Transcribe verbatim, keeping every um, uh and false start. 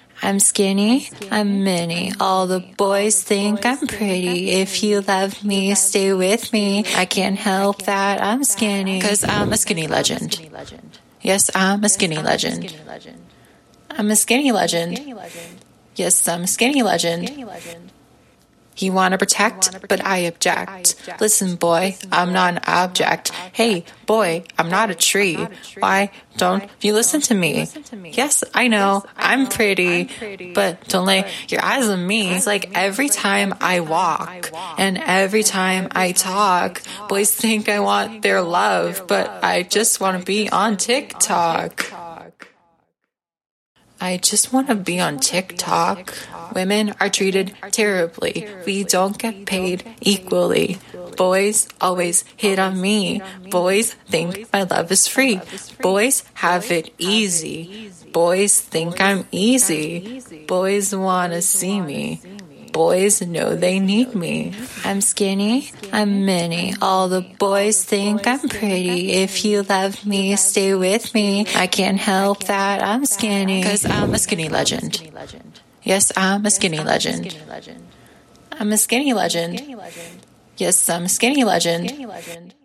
I'm skinny, I'm mini. All the boys think I'm pretty. If you love me, stay with me. I can't help that I'm skinny. Cause I'm a skinny legend. Yes, I'm a skinny legend. I'm a skinny legend. Yes, I'm a skinny legend. You want to protect, but I object. Listen, boy, I'm not an object. Hey, boy, I'm not a tree. Why don't you listen to me? Yes, I know, I'm pretty, but don't lay your eyes on me. It's like every time I walk and every time I talk, boys think I want their love, but I just want to be on TikTok. I just want to be on TikTok. Women are treated terribly. We don't get paid equally. Boys always hit on me. Boys think my love is free. Boys have it easy. Boys think I'm easy. Boys want to see me. Boys know they need me. I'm skinny, I'm mini. All the boys think I'm pretty. If you love me, stay with me. I can't help that I'm skinny. Cause I'm a skinny legend. Yes, I'm a skinny legend. I'm a skinny legend. Yes, I'm a skinny legend.